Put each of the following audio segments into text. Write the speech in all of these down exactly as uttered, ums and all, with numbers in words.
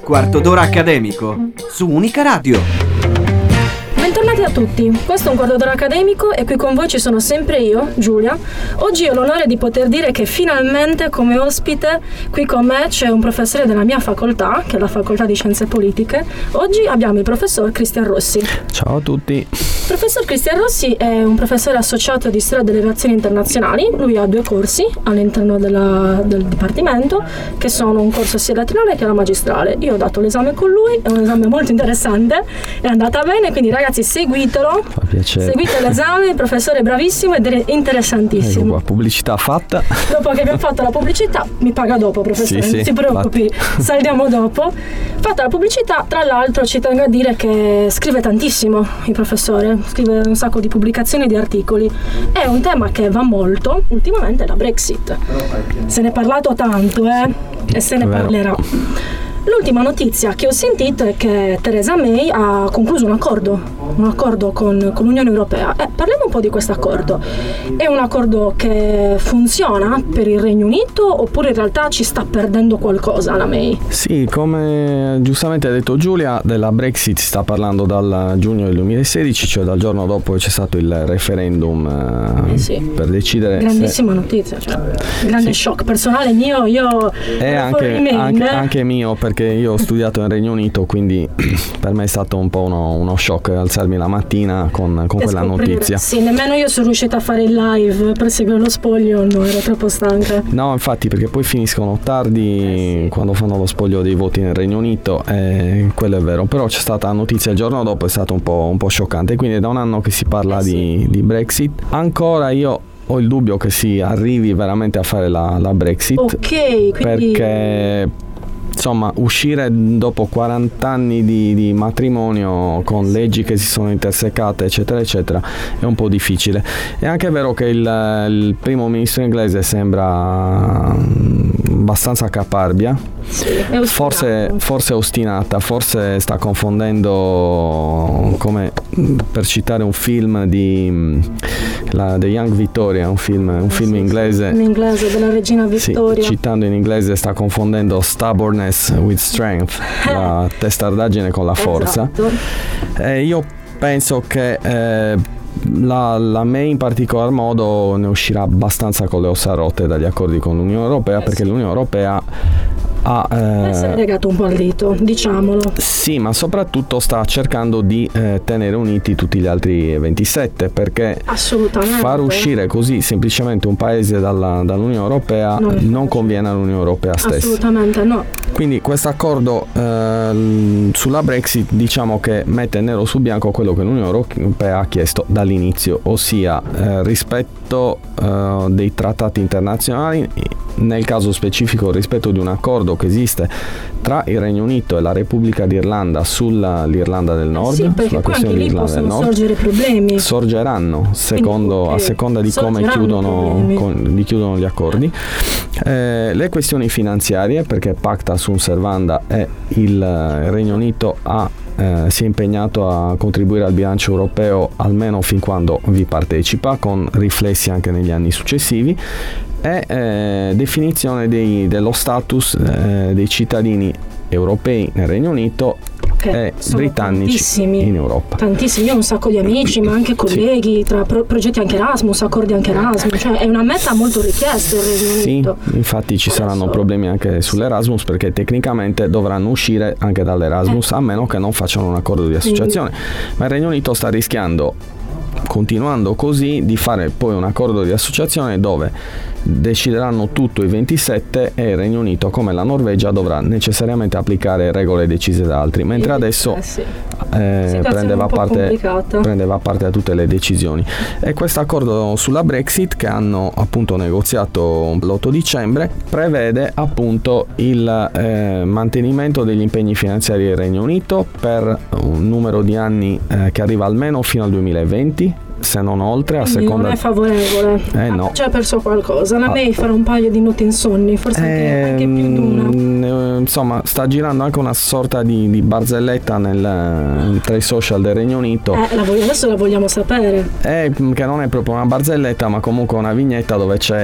Quarto d'ora accademico su Unica Radio. Bentornati a tutti, questo è un quarto d'ora accademico e qui con voi ci sono sempre io, Giulia. Oggi ho l'onore di poter dire che finalmente come ospite qui con me c'è un professore della mia facoltà, che è la facoltà di Scienze Politiche. Oggi abbiamo il professor Cristian Rossi. Ciao a tutti. Il professor Cristian Rossi è un professore associato di Storia delle Relazioni Internazionali. Lui ha due corsi all'interno della, del dipartimento, che sono un corso sia la triennale che la magistrale. Io ho dato l'esame con lui, è un esame molto interessante, è andata bene, quindi ragazzi seguitelo, fa piacere. Seguite l'esame, il professore è bravissimo ed è interessantissimo. Ecco qua, pubblicità fatta. Dopo che abbiamo fatto la pubblicità, mi paga dopo professore, sì, non sì, si preoccupi, saldiamo dopo. Fatta la pubblicità, tra l'altro ci tengo a dire che scrive tantissimo il professore, scrive un sacco di pubblicazioni e di articoli. È un tema che va molto ultimamente, la Brexit. Se ne è parlato tanto, eh? E se ne parlerà. L'ultima notizia che ho sentito è che Theresa May ha concluso un accordo, un accordo con, con l'Unione Europea. Eh, parliamo un po' di questo accordo. È un accordo che funziona per il Regno Unito oppure in realtà ci sta perdendo qualcosa la May? Sì, come giustamente ha detto Giulia, della Brexit si sta parlando dal giugno del duemilasedici, cioè dal giorno dopo che c'è stato il referendum eh sì. per decidere. Grandissima se... notizia, cioè, grande sì. shock personale mio, io è anche, anche, anche mio, perché io ho studiato in Regno Unito, quindi per me è stato un po' uno, uno shock alzarmi la mattina con, con quella scoprire. notizia. Sì, nemmeno io sono riuscita a fare il live per seguire lo spoglio, no, ero troppo stanca. No, infatti, perché poi finiscono tardi eh sì. quando fanno lo spoglio dei voti nel Regno Unito, e quello è vero, però c'è stata la notizia il giorno dopo, è stato un po', un po' scioccante, quindi è da un anno che si parla eh sì. di, di Brexit. Ancora io ho il dubbio che si arrivi veramente a fare la, la Brexit, ok, quindi... perché insomma uscire dopo quaranta anni di, di matrimonio con leggi che si sono intersecate eccetera eccetera è un po' difficile. È anche vero che il, il primo ministro inglese sembra abbastanza caparbia, sì, forse, forse ostinata, forse sta confondendo, come per citare un film di la, The Young Victoria, un film, un film sì, inglese, in inglese della regina Vittoria, sì, citando in inglese sta confondendo stubbornness with strength, la testardaggine con la forza. Esatto. E io penso che eh, La, la May in particolar modo ne uscirà abbastanza con le ossa rotte dagli accordi con l'Unione Europea, eh perché sì. l'Unione Europea ha eh, si è legato un po' al dito, diciamolo. Sì, ma soprattutto sta cercando di eh, tenere uniti tutti gli altri ventisette, perché assolutamente far uscire così semplicemente un paese dalla, dall'Unione Europea no. non conviene all'Unione Europea stessa. Assolutamente no. Quindi questo accordo eh, sulla Brexit, diciamo che mette nero su bianco quello che l'Unione Europea ha chiesto dall'inizio, ossia eh, rispetto eh, dei trattati internazionali, nel caso specifico rispetto di un accordo che esiste tra il Regno Unito e la Repubblica d'Irlanda sull'Irlanda del Nord, sì, sulla questione dell'Irlanda del Nord. Sorgere problemi. Sorgeranno secondo, okay. a seconda di come chiudono, con, di chiudono gli accordi. Eh, le questioni finanziarie, perché Pacta sunt servanda e il Regno Unito ha Eh, si è impegnato a contribuire al bilancio europeo almeno fin quando vi partecipa, con riflessi anche negli anni successivi, e eh, definizione dei, dello status eh, dei cittadini europei nel Regno Unito e britannici in Europa. Tantissimi, io ho un sacco di amici, ma anche colleghi, sì. tra pro- progetti anche Erasmus, accordi anche Erasmus, cioè è una meta molto richiesta il Regno Unito. Sì, infatti ci saranno Adesso. problemi anche sull'Erasmus, perché tecnicamente dovranno uscire anche dall'Erasmus, eh. a meno che non facciano un accordo di associazione. Quindi. Ma il Regno Unito sta rischiando, continuando così, di fare poi un accordo di associazione dove decideranno tutto i ventisette e il Regno Unito, come la Norvegia, dovrà necessariamente applicare regole decise da altri, mentre adesso eh sì. eh, prendeva, parte, prendeva parte a tutte le decisioni. E questo accordo sulla Brexit, che hanno appunto negoziato l'otto dicembre, prevede appunto il eh, mantenimento degli impegni finanziari del Regno Unito per un numero di anni eh, che arriva almeno fino al duemilaventi, se non oltre, a Quindi seconda... non è favorevole. Eh no. Cioè, ha perso qualcosa. La Ah. May farà un paio di notti insonni, forse anche, anche più di una. Eh, insomma, sta girando anche una sorta di, di barzelletta nel, tra i social del Regno Unito. Eh, la voglio, adesso la vogliamo sapere. Eh, che non è proprio una barzelletta, ma comunque una vignetta dove c'è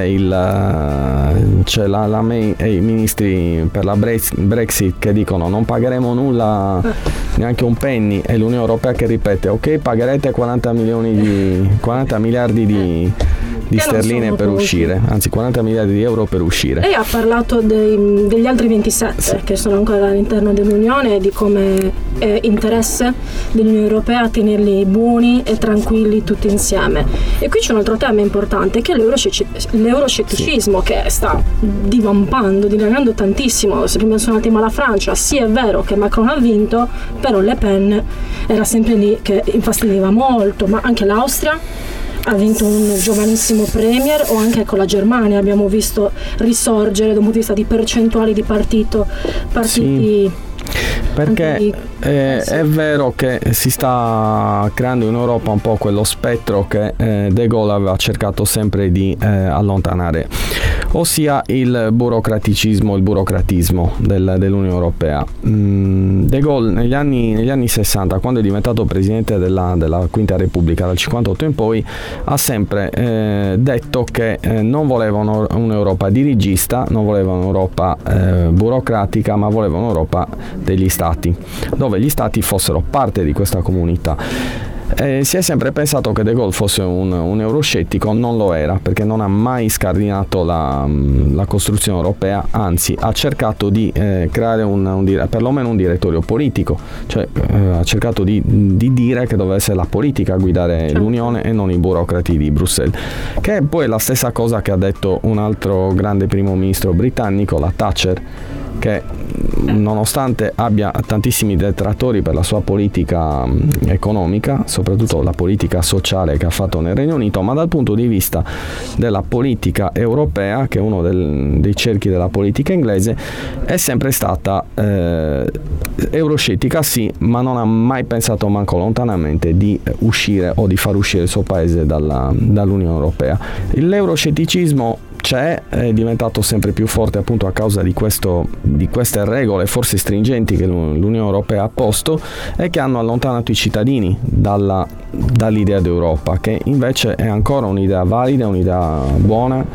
il c'è la, la May e i ministri per la Brexit che dicono non pagheremo nulla, eh. neanche un penny, e l'Unione Europea che ripete ok, pagherete quaranta milioni di quaranta miliardi di di sterline per pochi. uscire, anzi quaranta miliardi di euro per uscire. E ha parlato dei, degli altri ventisette sì. che sono ancora all'interno dell'Unione, di come è interesse dell'Unione Europea tenerli buoni e tranquilli tutti insieme. E qui c'è un altro tema importante, che è l'euroscetticismo, sì. che sta divampando, dilagando tantissimo. Se prima sono un attimo alla Francia, sì è vero che Macron ha vinto, però Le Pen era sempre lì che infastidiva molto, ma anche l'Austria ha vinto un giovanissimo premier, o anche con la Germania abbiamo visto risorgere da un punto di vista di percentuali di partito partiti. Sì. Perché di... eh, sì. è vero che si sta creando in Europa un po' quello spettro che eh, De Gaulle aveva cercato sempre di eh, allontanare, ossia il burocraticismo, il burocratismo del, dell'Unione Europea. Mm, De Gaulle negli anni, negli anni sessanta, quando è diventato presidente della, della Quinta Repubblica, dal cinquantotto in poi, ha sempre eh, detto che eh, non voleva un'Europa dirigista, non voleva un'Europa eh, burocratica, ma voleva un'Europa degli stati, dove gli stati fossero parte di questa comunità. Eh, si è sempre pensato che De Gaulle fosse un, un euroscettico, non lo era, perché non ha mai scardinato la, la costruzione europea, anzi ha cercato di eh, creare un, un, perlomeno un direttorio politico, cioè eh, ha cercato di, di dire che doveva essere la politica a guidare l'Unione e non i burocrati di Bruxelles, che è poi la stessa cosa che ha detto un altro grande primo ministro britannico, la Thatcher, che nonostante abbia tantissimi detrattori per la sua politica economica, soprattutto la politica sociale che ha fatto nel Regno Unito, ma dal punto di vista della politica europea, che è uno del, dei cerchi della politica inglese, è sempre stata eh, euroscettica sì, ma non ha mai pensato manco lontanamente di uscire o di far uscire il suo paese dalla, dall'Unione Europea. L'euroscetticismo c'è, è diventato sempre più forte appunto a causa di, questo, di queste regole forse stringenti che l'Unione Europea ha posto e che hanno allontanato i cittadini dalla, dall'idea d'Europa, che invece è ancora un'idea valida, un'idea buona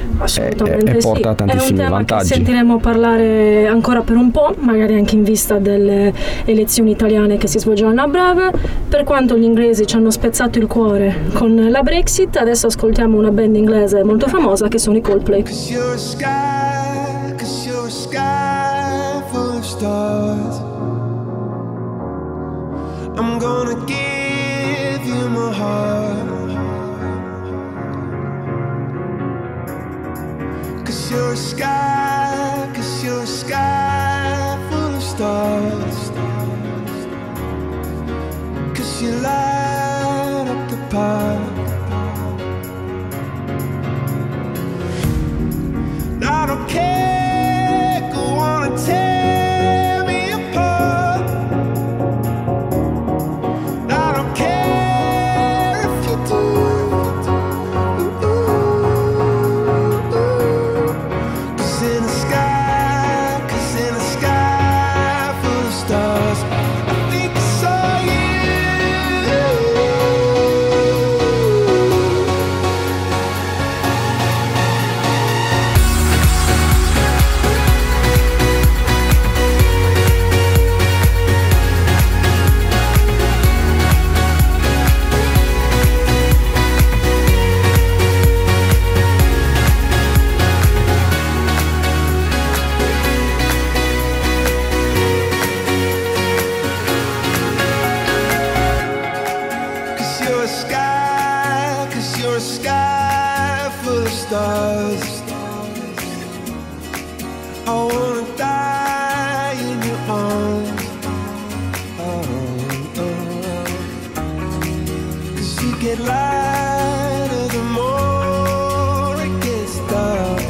e, e porta sì. tantissimi è un tema vantaggi. Che sentiremo parlare ancora per un po', magari anche in vista delle elezioni italiane che si svolgeranno a breve. Per quanto gli inglesi ci hanno spezzato il cuore con la Brexit, adesso ascoltiamo una band inglese molto famosa che sono i Coldplay. Cause you're a sky, cause you're a sky full of stars. I'm gonna give you my heart. Cause you're a sky, cause you're a sky full of stars. Cause you light up the park. I don't care, go on and tear me apart. I don't care if you do. Ooh, ooh, ooh. Cause in the sky, cause in the sky full of stars, I think I saw you. Stars. I wanna die in your arms. Oh, oh. Cause you get lighter the more it gets dark.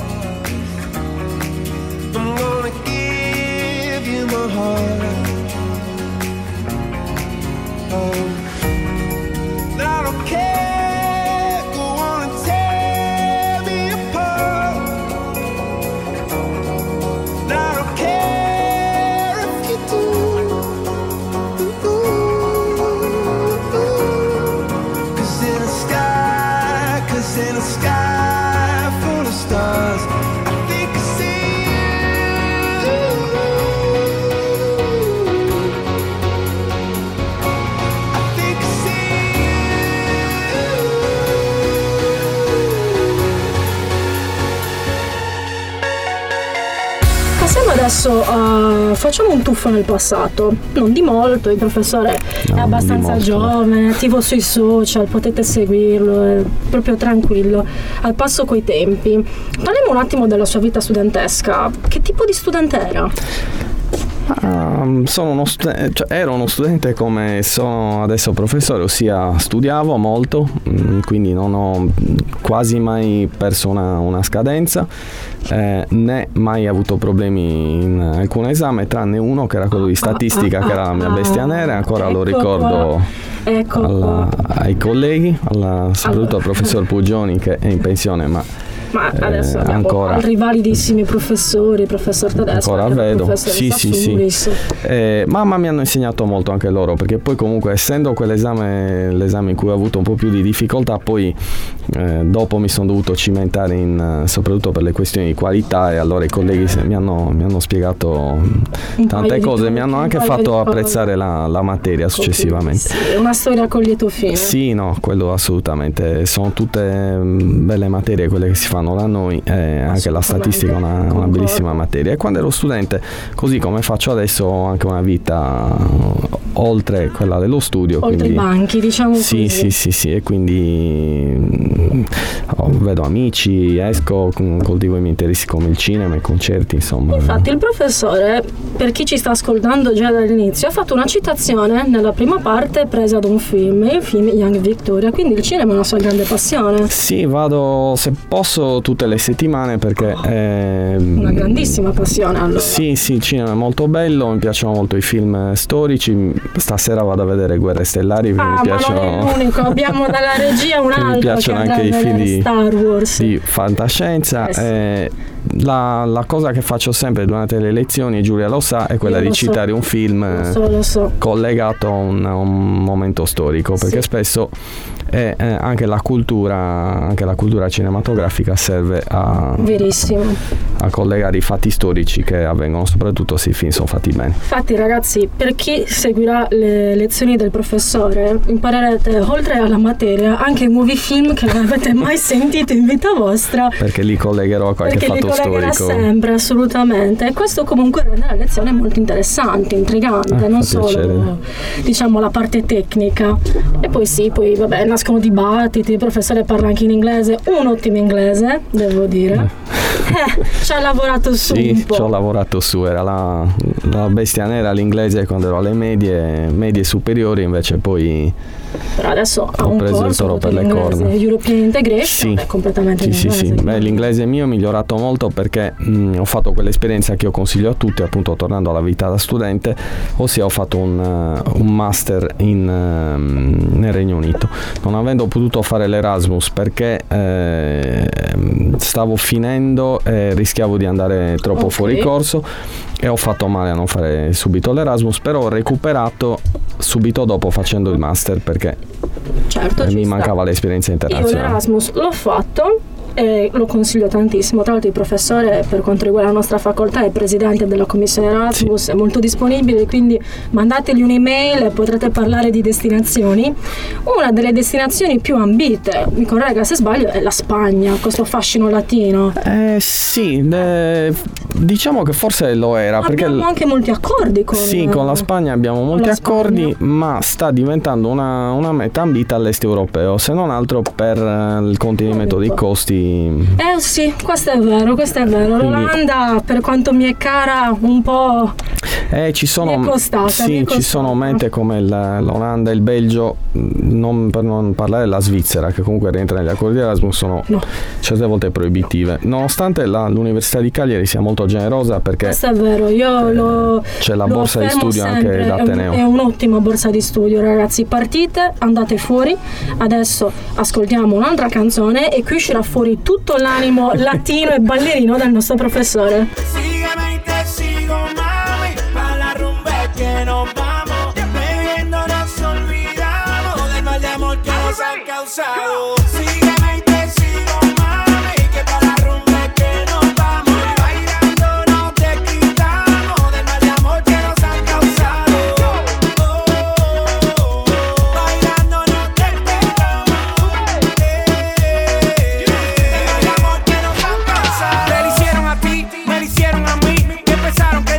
I'm gonna give you my heart. Oh, I don't care. adesso uh, facciamo un tuffo nel passato, non di molto, il professore no, è abbastanza giovane, attivo sui social, potete seguirlo, è proprio tranquillo, al passo coi tempi. Parliamo un attimo della sua vita studentesca. Che tipo di studente era? Um, sono uno studen- cioè, ero uno studente come sono adesso professore, ossia studiavo molto, quindi non ho quasi mai perso una, una scadenza, eh, né mai avuto problemi in alcun esame, tranne uno che era quello di statistica, che era la mia bestia nera, ancora ecco lo ricordo ecco alla, ai colleghi, alla, soprattutto al professor Pugioni che è in pensione, ma Ma adesso eh, abbiamo ancora altri validissimi professori, professor Tedesco, ancora vedo, professor sì sì sì, eh, ma, ma mi hanno insegnato molto anche loro, perché poi comunque essendo quell'esame l'esame in cui ho avuto un po' più di difficoltà, poi eh, dopo mi sono dovuto cimentare in, soprattutto per le questioni di qualità, e allora i colleghi mi hanno, mi hanno spiegato un tante cose, mi hanno anche fatto apprezzare la, la materia successivamente. Sì, è una storia con lieto fine. Sì, no, quello assolutamente, sono tutte belle materie quelle che si fanno da noi, eh, anche la statistica è una, una bellissima materia, e quando ero studente, così come faccio adesso, ho anche una vita oltre quella dello studio, oltre quindi, i banchi, diciamo sì, così. sì sì sì e quindi oh, vedo amici, esco, coltivo i miei interessi come il cinema, i concerti, insomma. Infatti il professore, per chi ci sta ascoltando già dall'inizio, ha fatto una citazione nella prima parte presa da un film, il film Young Victoria, quindi il cinema è una sua grande passione. Sì, vado se posso tutte le settimane, perché è una grandissima passione, allora. Sì, sì, il cinema è molto bello, mi piacciono molto i film storici, stasera vado a vedere Guerre Stellari, perché ah, mi piacciono. Ma non è l'unico, abbiamo dalla regia un altro mi piacciono che anche i film di Star Wars, di fantascienza. eh sì. eh, la, la cosa che faccio sempre durante le lezioni, e Giulia lo sa, è quella Io di so. citare un film lo so, lo so. collegato a un, a un momento storico, perché sì. spesso è, eh, anche la cultura anche la cultura cinematografica serve a, verissimo, a collegare i fatti storici che avvengono, soprattutto se i film sono fatti bene. Infatti ragazzi, per chi seguirà le lezioni del professore, imparerete oltre alla materia anche nuovi film che non avete mai sentito in vita vostra, perché li collegherò a qualche perché fatto li collegherà storico sempre, assolutamente, e questo comunque rende la lezione molto interessante, intrigante, ah, non fa solo piacere. diciamo la parte tecnica. E poi sì, poi vabbè, nascono dibattiti, il professore parla anche in inglese, un ottimo inglese, devo dire. Eh, ci ha lavorato su sì, un po'. ci ho lavorato su, era la, la bestia nera l'inglese quando ero alle medie, medie superiori, invece poi però adesso ha ho un preso corso il toro per le corna. European Integration, sì, è completamente sì, in sì, inglese. sì. Beh, l'inglese mio è migliorato molto, perché mh, ho fatto quell'esperienza che io consiglio a tutti, appunto tornando alla vita da studente, ossia ho fatto un, uh, un master in, uh, nel Regno Unito, non avendo potuto fare l'Erasmus perché eh, stavo finendo e rischiavo di andare troppo okay. fuori corso, e ho fatto male a non fare subito l'Erasmus, però ho recuperato subito dopo facendo il master, perché certo, mi sta. mancava l'esperienza internazionale. Io l'Erasmus l'ho fatto e lo consiglio tantissimo. Tra l'altro il professore, per quanto riguarda la nostra facoltà, è presidente della commissione Erasmus, sì. È molto disponibile, quindi mandategli un'email e potrete parlare di destinazioni. Una delle destinazioni più ambite, mi corregga se sbaglio, è la Spagna, questo fascino latino. Eh sì, eh, diciamo che forse lo era, abbiamo perché anche molti accordi con sì, con la Spagna abbiamo molti accordi, ma sta diventando una, una meta ambita all'est europeo, se non altro per il contenimento dei costi. Eh sì, questo è vero, questo è vero. Quindi, l'Olanda, per quanto mi è cara, un po' eh, ci sono, mi è costata, sì, mi è costata. Ci sono mete come il, l'Olanda e il Belgio, non, per non parlare della Svizzera, che comunque rientra negli accordi Erasmus, sono no. certe volte proibitive, nonostante la, l'Università di Cagliari sia molto generosa, perché questo è vero, io eh, lo c'è la lo borsa di studio sempre. anche d'Ateneo. È, un, è un'ottima borsa di studio, ragazzi. Partite, andate fuori. Adesso ascoltiamo un'altra canzone e qui uscirà fuori tutto l'animo latino e ballerino del nostro professore. Sígueme y te sigo, mami, pa' la rumba que nos vamos, bebiendo nos olvidamos del mal de amor que nos han causado. Sígueme y te sigo, mami, que pa' la rumba que nos vamos, bailando nos desquitamos del mal de amor que nos han causado. Oh, oh, oh, bailando nos desquitamos eh, del mal de amor que nos han causado. Me lo hicieron a ti, me lo hicieron a mí, y empezaron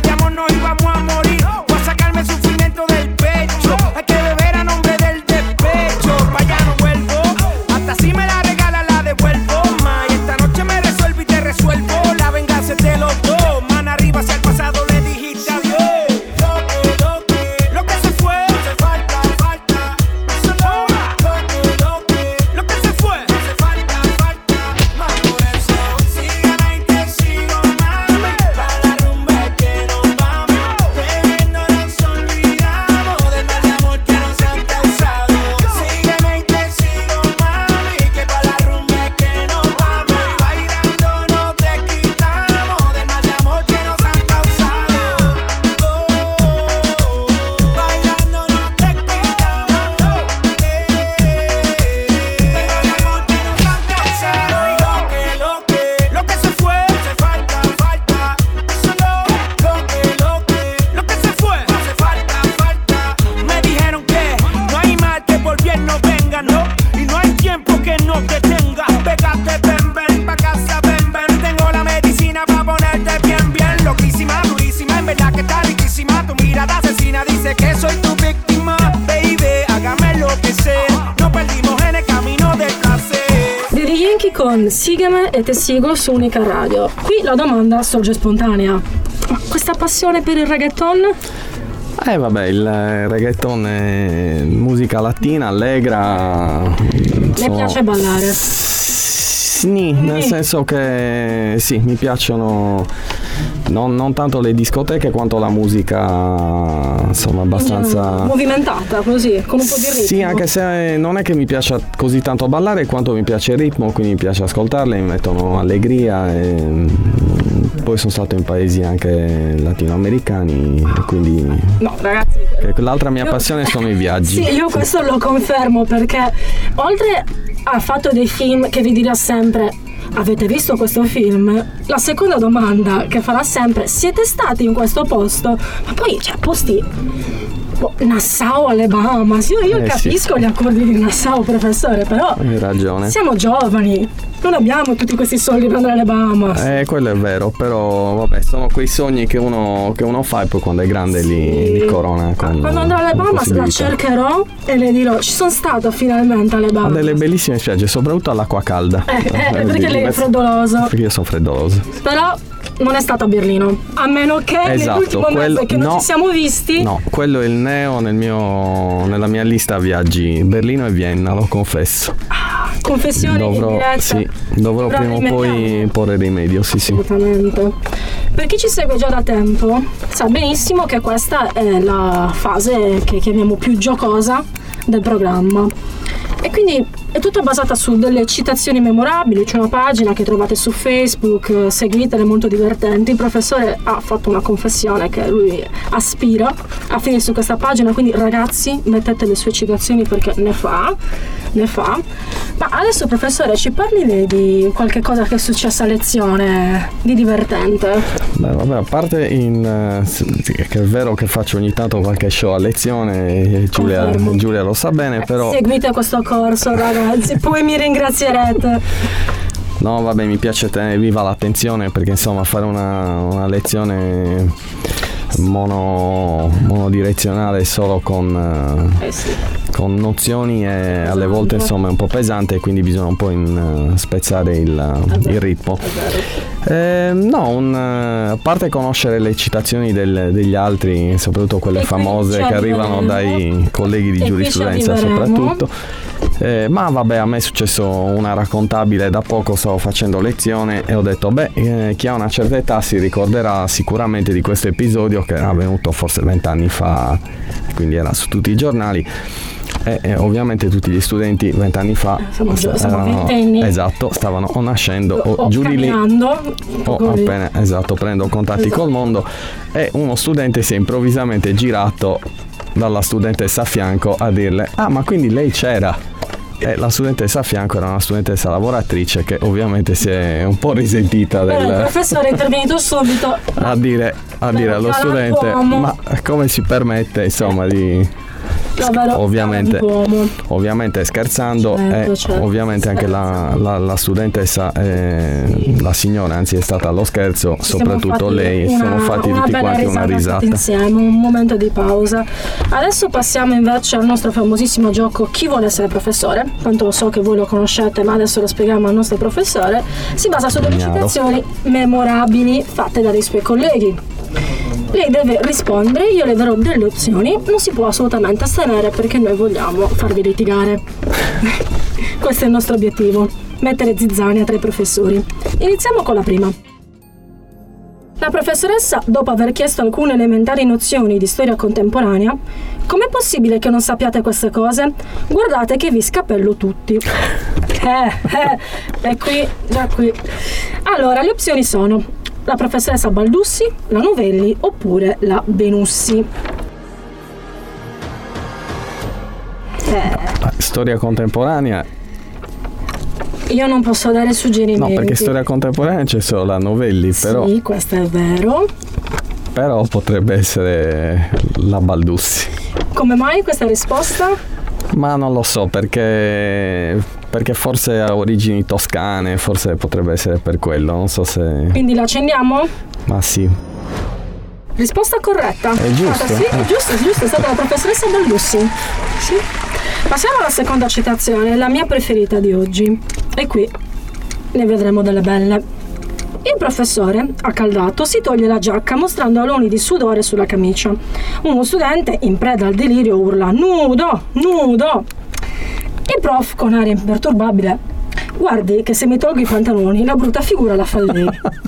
con Sígueme e Te Sigo su Unica Radio. Qui la domanda sorge spontanea: ma questa passione per il reggaeton? Eh vabbè, il reggaeton è musica latina, allegra. Mi piace ballare? Sì, nel senso che sì, mi piacciono non, non tanto le discoteche quanto la musica, insomma, abbastanza movimentata, così, con un po' di ritmo. Sì, anche se non è che mi piaccia così tanto ballare quanto mi piace il ritmo, quindi mi piace ascoltarle, mi mettono allegria. E poi sono stato in paesi anche latinoamericani, quindi no, ragazzi, l'altra mia io... passione sono i viaggi. Sì, io questo lo confermo, perché oltre a fatto dei film che vi dirà sempre avete visto questo film, la seconda domanda che farà sempre: siete stati in questo posto? Ma poi c'è posti Nassau alle Bahamas, io, io eh, capisco sì. gli accordi di Nassau, professore, però hai ragione, siamo giovani, non abbiamo tutti questi soldi per andare alle Bahamas. Eh, quello è vero, però vabbè, sono quei sogni che uno, che uno fa e poi quando è grande sì. li, li corona con quando andrò alle Bahamas la cercherò e le dirò: ci sono stata finalmente alle Bahamas. Ha delle bellissime spiagge, soprattutto all'acqua calda. Eh, eh, perché lei è freddoloso. Perché io sono freddoloso. Però non è stata a Berlino, a meno che esatto, nell'ultimo quello, mese che no, non ci siamo visti. No, quello è il neo nel mio, nella mia lista viaggi, Berlino e Vienna, lo confesso. Ah, confessioni dovrò, in diretta. Sì, dovrò Però prima o poi porre rimedio, sì sì. Assolutamente. Per chi ci segue già da tempo sa benissimo che questa è la fase che chiamiamo più giocosa del programma. E quindi è tutta basata su delle citazioni memorabili. C'è una pagina che trovate su Facebook, seguitele, molto divertenti. Il professore ha fatto una confessione che lui aspira a finire su questa pagina, quindi ragazzi mettete le sue citazioni perché ne fa, ne fa. Ma adesso, professore, ci parli lei di qualche cosa che è successa a lezione di divertente? Beh, vabbè, a parte in, uh, che è vero che faccio ogni tanto qualche show a lezione, Giulia, Giulia lo sa bene, eh, però seguite questo corso, ragazzi, poi mi ringrazierete. No, vabbè, mi piace tenere viva l'attenzione, perché insomma fare una, una lezione mono, monodirezionale solo con, eh sì. con nozioni è alle volte insomma è un po' pesante, quindi bisogna un po' in, uh, spezzare il, il ritmo. Eh, no, un, a parte conoscere le citazioni del, degli altri, soprattutto quelle e famose che arrivano dai colleghi di giurisprudenza soprattutto, eh, ma vabbè, a me è successo una raccontabile. Da poco stavo facendo lezione e ho detto beh, eh, chi ha una certa età si ricorderà sicuramente di questo episodio che era avvenuto forse vent'anni fa, quindi era su tutti i giornali. E, e ovviamente tutti gli studenti vent'anni fa siamo, st- siamo erano, esatto, stavano o nascendo o, o giù di lì o appena esatto prendo contatti esatto. col mondo, e uno studente si è improvvisamente girato dalla studentessa a fianco a dirle: ah, ma quindi lei c'era? E la studentessa a fianco era una studentessa lavoratrice che ovviamente si è un po' risentita del... il professore è intervenuto subito a dire, a dire allo studente: ma come si permette insomma di... Ovviamente, ovviamente scherzando, certo, e certo, ovviamente anche la, la, la studentessa, eh, la signora anzi è stata allo scherzo, soprattutto lei, una, siamo fatti tutti quanti una risata insieme, un momento di pausa. Adesso passiamo invece al nostro famosissimo gioco Chi vuole essere professore. Tanto so che voi lo conoscete, ma adesso lo spieghiamo al nostro professore. Si basa su delle citazioni memorabili fatte dai suoi colleghi. Lei deve rispondere, io le darò delle opzioni, non si può assolutamente astenere perché noi vogliamo farvi litigare. Questo è il nostro obiettivo, mettere zizzania tra i professori. Iniziamo con la prima. La professoressa, dopo aver chiesto alcune elementari nozioni di storia contemporanea: com'è possibile che non sappiate queste cose? Guardate che vi scappello tutti. Eh, eh, è qui, già qui. Allora, le opzioni sono la professoressa Baldussi, la Novelli oppure la Benussi. Eh. Storia contemporanea. Io non posso dare suggerimenti. No, perché storia contemporanea c'è solo la Novelli, però. Sì, questo è vero. Però potrebbe essere la Baldussi. Come mai questa risposta? Ma non lo so, perché perché forse ha origini toscane, forse potrebbe essere per quello, non so se... Quindi la accendiamo? Ma sì. Risposta corretta. È giusto. Sì, è giusto, è giusto, è stata la professoressa Baldussi. Sì. Passiamo alla seconda citazione, la mia preferita di oggi. E qui ne vedremo delle belle. Il professore, accaldato, si toglie la giacca mostrando aloni di sudore sulla camicia. Uno studente, in preda al delirio, urla nudo, nudo. Il prof, con aria imperturbabile: guardi che se mi tolgo i pantaloni la brutta figura la fa lei.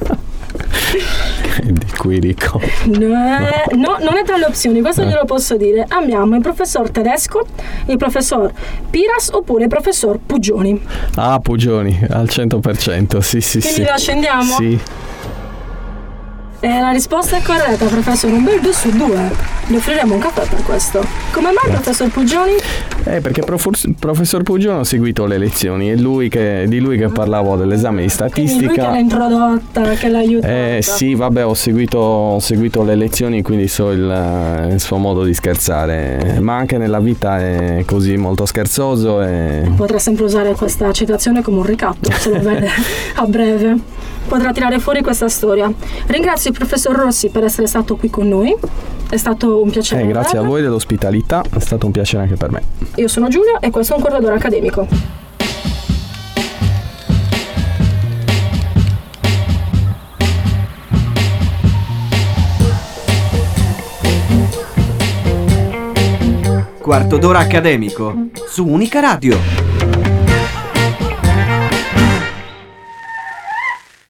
Di Quirico. No, no, non è tra le opzioni, questo glielo posso dire. Amiamo il professor Tedesco, il professor Piras oppure il professor Puggioni. Ah, Puggioni, al cento per cento, sì sì. Quindi sì. lo accendiamo? Sì. Eh, la risposta è corretta, professor, un bel due su due. Le offriremo un caffè per questo. Come mai, professor Puggioni? Eh, perché prof- professor Puggioni ho seguito le lezioni, è lui che, di lui che parlavo dell'esame di statistica. Quindi lui che l'ha introdotta, che l'ha aiutata. Eh sì, vabbè, ho seguito, ho seguito le lezioni, quindi so il, il suo modo di scherzare, ma anche nella vita è così, molto scherzoso. E... potrà sempre usare questa citazione come un ricatto, se lo vede a breve. Potrà tirare fuori questa storia. Ringrazio il professor Rossi per essere stato qui con noi. È stato un piacere. Eh, grazie a voi dell'ospitalità, è stato un piacere anche per me. Io sono Giulia e questo è un corridore accademico. Quarto d'ora accademico su Unica Radio.